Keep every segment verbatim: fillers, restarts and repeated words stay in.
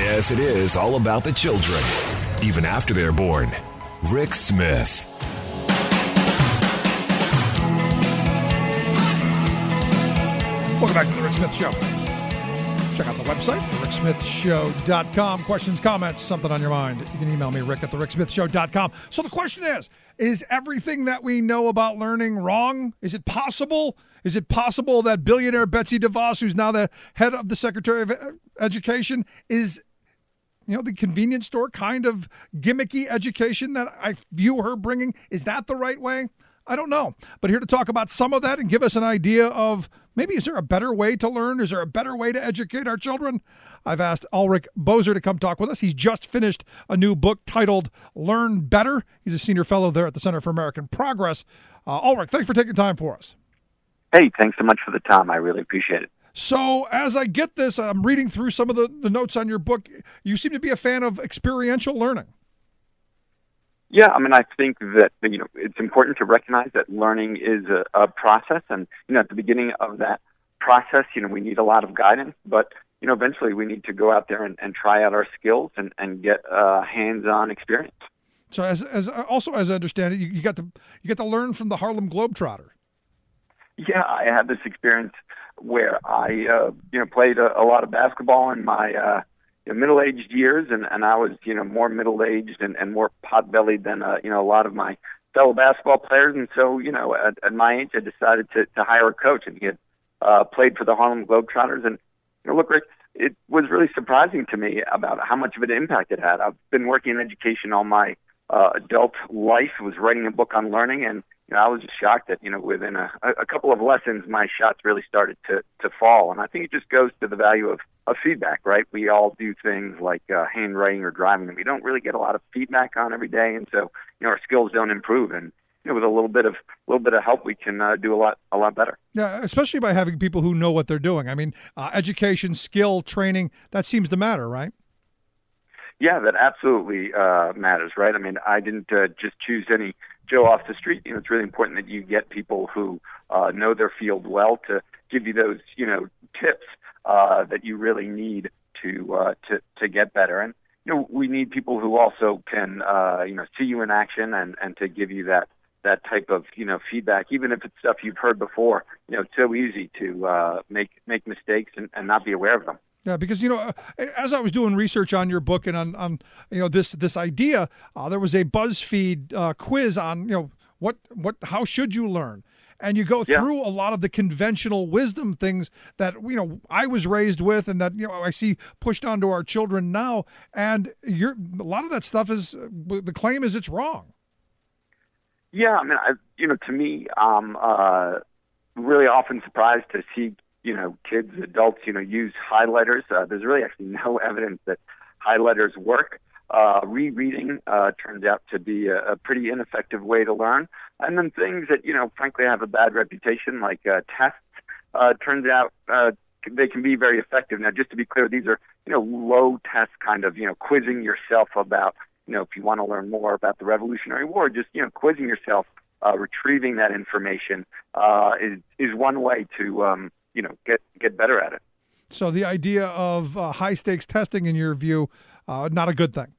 Yes, it is all about the children, even after they're born. Rick Smith. Welcome back to The Rick Smith Show. Check out the website, the rick smith show dot com. Questions, comments, something on your mind. You can email me, rick at the rick smith show dot com. So the question is, is everything that we know about learning wrong? Is it possible? Is it possible that billionaire Betsy DeVos, who's now the head of the Secretary of Education, is, you know, the convenience store kind of gimmicky education that I view her bringing? Is that the right way? I don't know. But here to talk about some of that and give us an idea of maybe is there a better way to learn? Is there a better way to educate our children? I've asked Ulrich Boser to come talk with us. He's just finished a new book titled Learn Better. He's a senior fellow there at the Center for American Progress. Uh, Ulrich, thanks for taking time for us. Hey, thanks so much for the time. I really appreciate it. So as I get this, I'm reading through some of the, the notes on your book. You seem to be a fan of experiential learning. Yeah, I mean, I think that, you know, it's important to recognize that learning is a, a process. And, you know, at the beginning of that process, you know, we need a lot of guidance. But, you know, eventually we need to go out there and, and try out our skills and, and get uh, hands-on experience. So as as also, as I understand it, you, you got to you get to learn from the Harlem Globetrotter. Yeah, I had this experience where I, uh, you know, played a, a lot of basketball in my uh middle-aged years, and, and I was, you know, more middle-aged and, and more pot-bellied than, uh, you know, a lot of my fellow basketball players. And so, you know, at, at my age, I decided to, to hire a coach, and he had uh, played for the Harlem Globetrotters. And, you know, look, Rick, it was really surprising to me about how much of an impact it had. I've been working in education all my uh, adult life, was writing a book on learning, and, you know, I was just shocked that, you know, within a, a couple of lessons, my shots really started to, to fall. And I think it just goes to the value of, of feedback, right? We all do things like uh, handwriting or driving, and we don't really get a lot of feedback on every day. And so, you know, our skills don't improve. And, you know, with a little bit of a little bit of help, we can uh, do a lot a lot better. Yeah, especially by having people who know what they're doing. I mean, uh, education, skill, training, that seems to matter, right? Yeah, that absolutely uh, matters, right? I mean, I didn't uh, just choose any Joe off the street. You know, it's really important that you get people who uh, know their field well to give you those, you know, tips uh, that you really need to uh, to to get better. And you know, we need people who also can, uh, you know, see you in action and, and to give you that that type of, you know, feedback, even if it's stuff you've heard before. You know, it's so easy to uh, make make mistakes and, and not be aware of them. Yeah, because, you know, as I was doing research on your book and on, on you know, this this idea, uh, there was a BuzzFeed uh, quiz on, you know, what what how should you learn? And you go Yeah. through a lot of the conventional wisdom things that, you know, I was raised with and that, you know, I see pushed onto our children now. And you're, a lot of that stuff is, the claim is it's wrong. Yeah, I mean, I, you know, to me, I'm uh, really often surprised to see, you know, kids, adults, you know, use highlighters. Uh, there's really actually no evidence that highlighters work. Uh, rereading uh, turns out to be a, a pretty ineffective way to learn. And then things that, you know, frankly have a bad reputation, like uh, tests, uh, turns out uh, they can be very effective. Now, just to be clear, these are, you know, low test kind of, you know, quizzing yourself about, you know, if you want to learn more about the Revolutionary War, just, you know, quizzing yourself, uh, retrieving that information uh, is, is one way to, um, you know, get, get better at it. So the idea of uh, high-stakes testing, in your view, uh, not a good thing.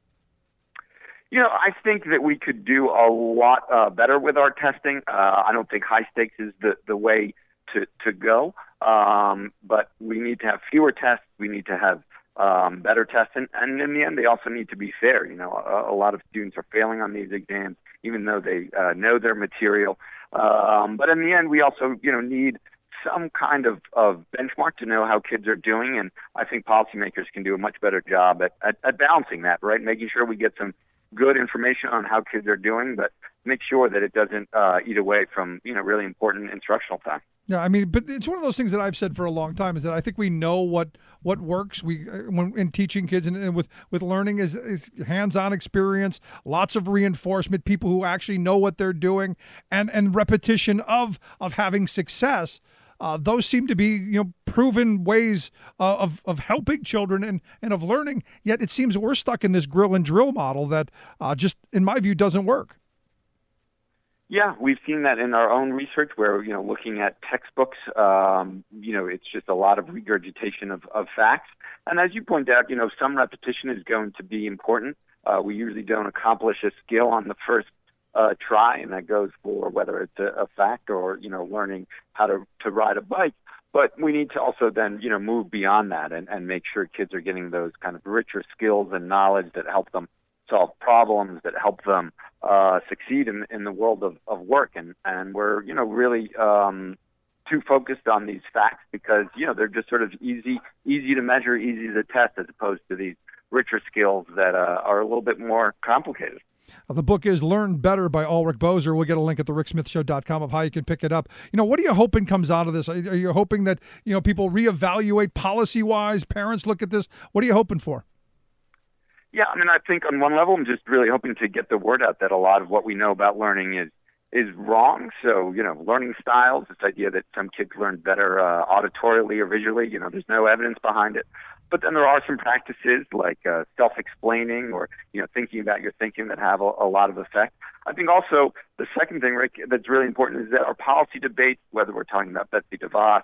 You know, I think that we could do a lot uh, better with our testing. Uh, I don't think high stakes is the, the way to, to go, um, but we need to have fewer tests. We need to have um, better tests. And, and in the end, they also need to be fair. You know, a, a lot of students are failing on these exams, even though they uh, know their material. Um, but in the end, we also, you know, need some kind of, of benchmark to know how kids are doing. And I think policymakers can do a much better job at, at, at balancing that, right? Making sure we get some good information on how kids are doing, but make sure that it doesn't uh, eat away from, you know, really important instructional time. Yeah, I mean, but it's one of those things that I've said for a long time is that I think we know what what works. We when in teaching kids and, and with with learning is, is hands-on experience, lots of reinforcement, people who actually know what they're doing, and and repetition of of having success. Uh, those seem to be, you know, proven ways uh, of of helping children and, and of learning. Yet it seems we're stuck in this grill and drill model that uh, just, in my view, doesn't work. Yeah, we've seen that in our own research where, you know, looking at textbooks, um, you know, it's just a lot of regurgitation of, of facts. And as you point out, you know, some repetition is going to be important. Uh, we usually don't accomplish a skill on the first uh, try, and that goes for whether it's a, a fact or, you know, learning how to, to ride a bike. But we need to also then, you know, move beyond that and, and make sure kids are getting those kind of richer skills and knowledge that help them solve problems, that help them uh, succeed in, in the world of, of work. And, and we're, you know, really um, too focused on these facts because, you know, they're just sort of easy, easy to measure, easy to test, as opposed to these richer skills that uh, are a little bit more complicated. Uh, the book is Learn Better by Ulrich Boser. We'll get a link at the rick smith show dot com of how you can pick it up. You know, what are you hoping comes out of this? Are are you hoping that, you know, people reevaluate policy-wise, parents look at this? What are you hoping for? Yeah, I mean, I think on one level, I'm just really hoping to get the word out that a lot of what we know about learning is is wrong. So, you know, learning styles, this idea that some kids learn better uh, auditorially or visually, you know, there's no evidence behind it. But then there are some practices like uh, self-explaining or, you know, thinking about your thinking that have a, a lot of effect. I think also the second thing, Rick, that's really important is that our policy debates, whether we're talking about Betsy DeVos,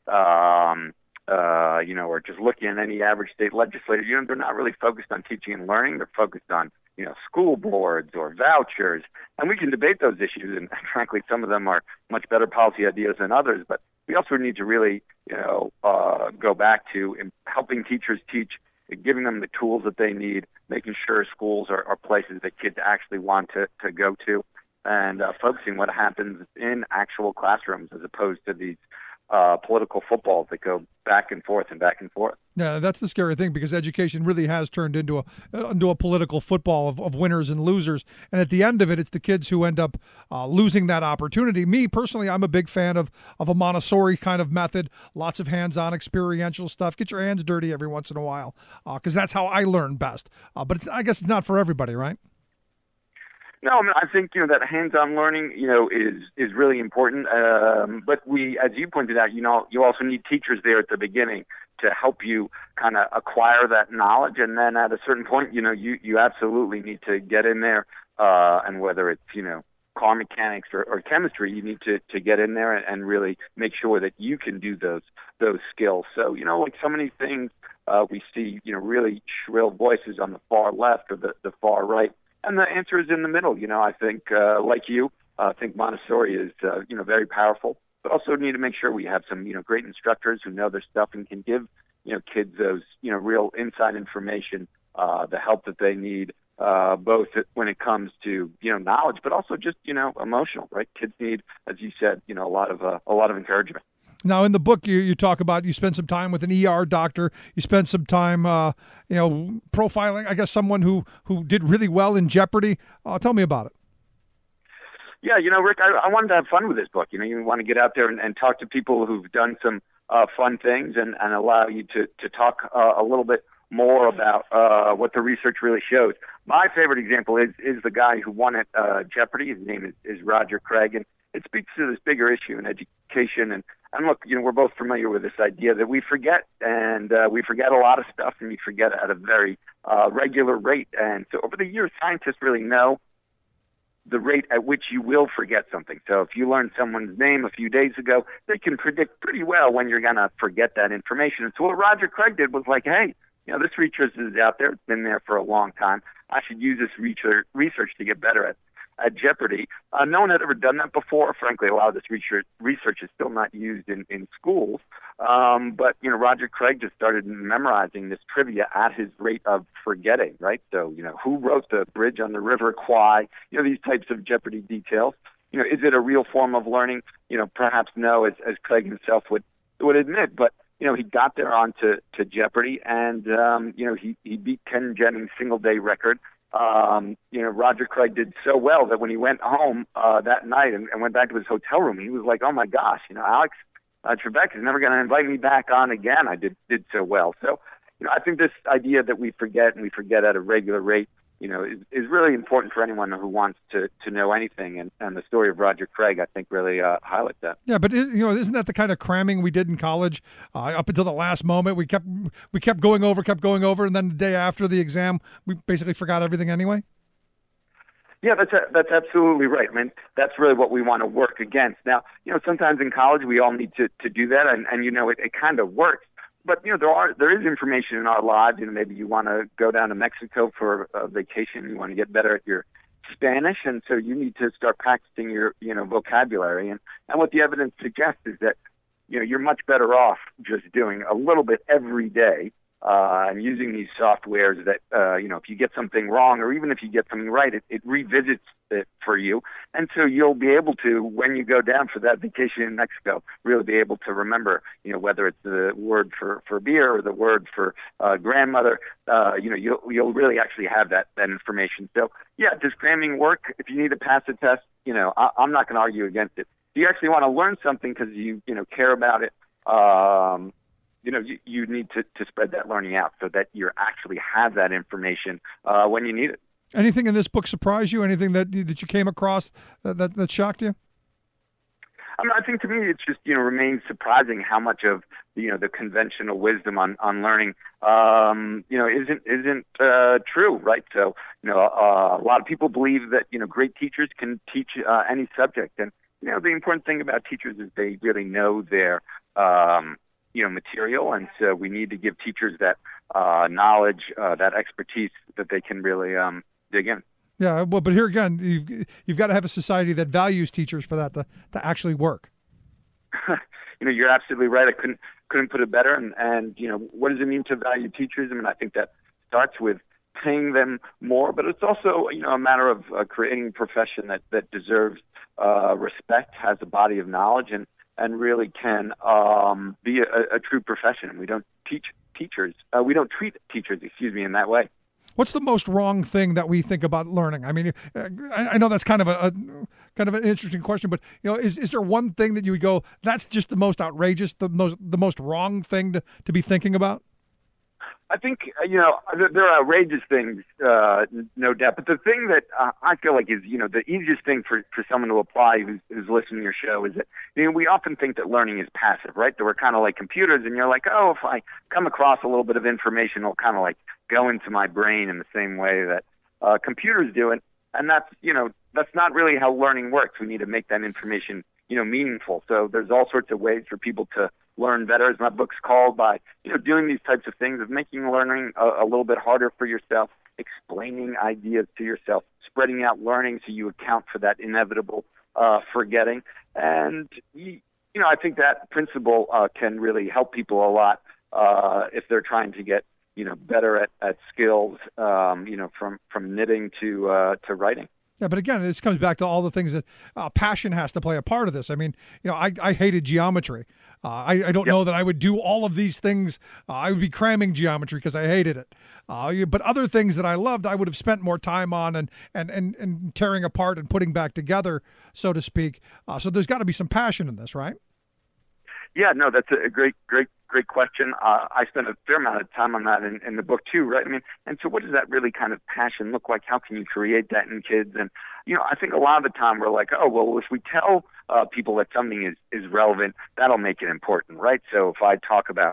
um, uh, you know, or just looking at any average state legislator, you know, they're not really focused on teaching and learning. They're focused on, you know, school boards or vouchers. And we can debate those issues. And frankly, some of them are much better policy ideas than others. But we also need to really, you know, uh, go back to helping teachers teach, giving them the tools that they need, making sure schools are, are places that kids actually want to, to go to, and uh, focusing what happens in actual classrooms as opposed to these uh, political footballs that go back and forth and back and forth. Yeah, that's the scary thing, because education really has turned into a into a political football of, of winners and losers. And at the end of it, it's the kids who end up uh, losing that opportunity. Me, personally, I'm a big fan of, of a Montessori kind of method, lots of hands-on experiential stuff. Get your hands dirty every once in a while, because uh, that's how I learn best. Uh, but it's, I guess it's not for everybody, right? No, I mean, I think, you know, that hands-on learning, you know, is is really important. Um, but we, as you pointed out, you know, you also need teachers there at the beginning to help you kind of acquire that knowledge. And then at a certain point, you know, you, you absolutely need to get in there. Uh, and whether it's, you know, car mechanics or, or chemistry, you need to, to get in there and, and really make sure that you can do those those skills. So, you know, like so many things, uh, we see, you know, really shrill voices on the far left or the, the far right. And the answer is in the middle. You know, I think, uh, like you, uh, I think Montessori is, uh, you know, very powerful, but also need to make sure we have some, you know, great instructors who know their stuff and can give, you know, kids those, you know, real inside information, uh, the help that they need, uh, both when it comes to, you know, knowledge, but also just, you know, emotional, right? Kids need, as you said, you know, a lot of, uh, a lot of encouragement. Now, in the book, you, you talk about you spend some time with an E R doctor. You spend some time, uh, you know, profiling, I guess, someone who, who did really well in Jeopardy. Uh, tell me about it. Yeah, you know, Rick, I, I wanted to have fun with this book. You know, you want to get out there and, and talk to people who've done some uh, fun things and, and allow you to, to talk uh, a little bit more about uh, what the research really shows. My favorite example is is the guy who won at uh, Jeopardy. His name is, is Roger Craig, and it speaks to this bigger issue in education. And, and look, you know, we're both familiar with this idea that we forget, and uh, we forget a lot of stuff, and we forget at a very uh, regular rate. And so over the years, scientists really know the rate at which you will forget something. So if you learn someone's name a few days ago, they can predict pretty well when you're going to forget that information. And so what Roger Craig did was like, hey, you know, this research is out there. It's been there for a long time. I should use this research research to get better at at Jeopardy. Uh, no one had ever done that before. Frankly, a lot of this research, research is still not used in, in schools. Um, but, you know, Roger Craig just started memorizing this trivia at his rate of forgetting, right? So, you know, who wrote the bridge on the River Kwai? You know, these types of Jeopardy details. You know, is it a real form of learning? You know, perhaps no, as, as Craig himself would, would admit. But, you know, he got there on to, to Jeopardy, and, um, you know, he, he beat Ken Jennings' single-day record. Um, you know, Roger Craig did so well that when he went home uh, that night and, and went back to his hotel room, he was like, "Oh my gosh, you know, Alex uh, Trebek is never going to invite me back on again. I did did so well." So, you know, I think this idea that we forget and we forget at a regular rate, you know, is, is really important for anyone who wants to, to know anything. And, and the story of Roger Craig, I think, really uh, highlights that. Yeah, but you know, isn't that the kind of cramming we did in college? Uh, up until the last moment, we kept we kept going over, kept going over, and then the day after the exam, we basically forgot everything anyway. Yeah, that's a, that's absolutely right. I mean, that's really what we want to work against. Now, you know, sometimes in college we all need to, to do that, and, and you know, it, it kind of works. But you know, there are there is information in our lives. You know, maybe you want to go down to Mexico for a vacation. You want to get better at your Spanish, and so you need to start practicing your you know vocabulary. And and what the evidence suggests is that you know you're much better off just doing a little bit every day. Uh, and using these softwares that, uh, you know, if you get something wrong or even if you get something right, it, it revisits it for you. And so you'll be able to, when you go down for that vacation in Mexico, really be able to remember, you know, whether it's the word for, for beer or the word for uh, grandmother, uh, you know, you'll, you'll really actually have that, that information. So, yeah, does cramming work? If you need to pass a test, you know, I, I'm not going to argue against it. If you actually want to learn something because you, you know, care about it, um, you know, you, you need to, to spread that learning out so that you actually have that information uh, when you need it. Anything in this book surprise you? Anything that that you came across that, that, that shocked you? I mean, I think to me it's just, you know, remains surprising how much of, you know, the conventional wisdom on, on learning, um, you know, isn't isn't uh, true, right? So, you know, uh, a lot of people believe that, you know, great teachers can teach uh, any subject. And, you know, the important thing about teachers is they really know their um you know, material, and so we need to give teachers that uh, knowledge, uh, that expertise that they can really um, dig in. Yeah, well, but here again, you've you've got to have a society that values teachers for that to, to actually work. You know, you're absolutely right. I couldn't couldn't put it better. And and you know, what does it mean to value teachers? I mean, I think that starts with paying them more, but it's also, you know, a matter of uh, creating a profession that that deserves uh, respect, has a body of knowledge, and and really can um, be a, a true profession. We don't teach teachers. Uh, we don't treat teachers, excuse me, in that way. What's the most wrong thing that we think about learning? I mean, I, I know that's kind of a, a kind of an interesting question, but you know, is is there one thing that you would go, that's just the most outrageous, the most the most wrong thing to, to be thinking about? I think, you know, there are outrageous things, uh, no doubt. But the thing that uh, I feel like is, you know, the easiest thing for, for someone to apply who's, who's listening to your show is that, you know, we often think that learning is passive, right? That we're kind of like computers, and you're like, oh, if I come across a little bit of information, it'll kind of like go into my brain in the same way that uh, computers do it. And that's, you know, that's not really how learning works. We need to make that information, you know, meaningful. So there's all sorts of ways for people to learn better, as my book's called, by, you know, doing these types of things, of making learning a, a little bit harder for yourself, explaining ideas to yourself, spreading out learning so you account for that inevitable uh, forgetting. And, you, you know, I think that principle uh, can really help people a lot uh, if they're trying to get, you know, better at, at skills, um, you know, from, from knitting to uh, to writing. Yeah, but again, this comes back to all the things that uh, passion has to play a part of this. I mean, you know, I, I hated geometry. Uh, I, I don't yep. know that I would do all of these things. Uh, I would be cramming geometry because I hated it. Uh, but other things that I loved, I would have spent more time on and and, and, and tearing apart and putting back together, so to speak. Uh, so there's got to be some passion in this, right? Yeah, no, that's a great, great, great question. Uh, I spent a fair amount of time on that in, in the book too, right? I mean, and so what does that really kind of passion look like? How can you create that in kids? And, you know, I think a lot of the time we're like, oh, well, if we tell uh, people that something is, is relevant, that'll make it important, right? So if I talk about,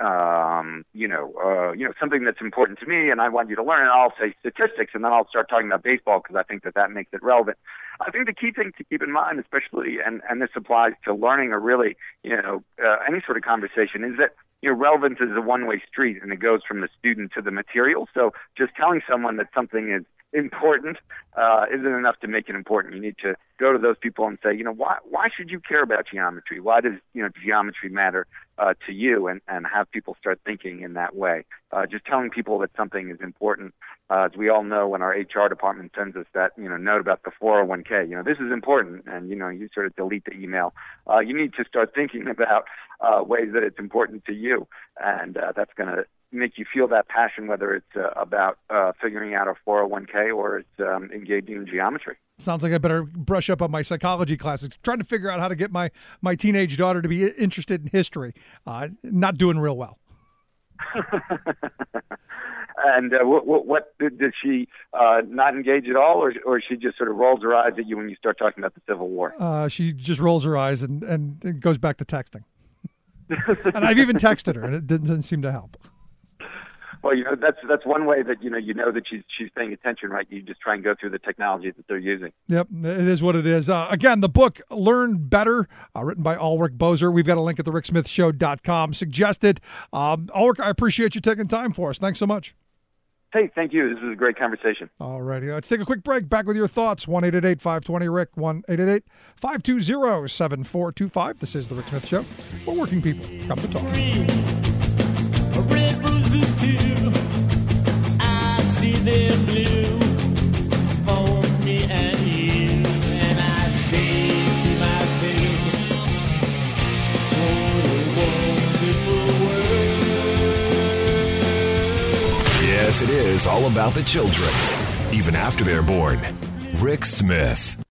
um, you know, uh, you know, something that's important to me and I want you to learn, I'll say statistics, and then I'll start talking about baseball because I think that that makes it relevant. I think the key thing to keep in mind, especially, and, and this applies to learning or really, you know, uh, any sort of conversation, is that, you know, relevance is a one-way street, and it goes from the student to the material. So just telling someone that something is important uh, isn't enough to make it important. You need to go to those people and say, you know, why why should you care about geometry? Why does, you know, geometry matter uh, to you? And, and have people start thinking in that way. Uh, just telling people that something is important. Uh, as we all know, when our H R department sends us that, you know, note about the four oh one k, you know, this is important, and, you know, you sort of delete the email. Uh, you need to start thinking about uh, ways that it's important to you, and uh, that's going to make you feel that passion, whether it's uh, about uh, figuring out a four oh one k or it's um, engaging in geometry. Sounds like I better brush up on my psychology classes. Trying to figure out how to get my, my teenage daughter to be interested in history. Uh, not doing real well. And uh, what, what did she uh, not engage at all, or, or she just sort of rolls her eyes at you when you start talking about the Civil War? Uh, she just rolls her eyes and, and, and goes back to texting. And I've even texted her, and it didn't, didn't seem to help. Well, you know, that's that's one way that you know you know that she's she's paying attention, right? You just try and go through the technology that they're using. Yep, it is what it is. Uh, again, the book Learn Better, uh, written by Ulrich Boser. We've got a link at the rick smith show dot com. Suggested. Um, Ulrich, I appreciate you taking time for us. Thanks so much. Hey, thank you. This was a great conversation. All righty. Let's take a quick break. Back with your thoughts. one eight eight eight, five two zero, R I C K. one eight eight eight, five two zero, seven four two five. This is The Rick Smith Show. We're working people. Come to talk. Red roses too. I see them blue for me and you. And I say to myself, what a wonderful world. Yes, it is all about the children, even after they're born. Rick Smith.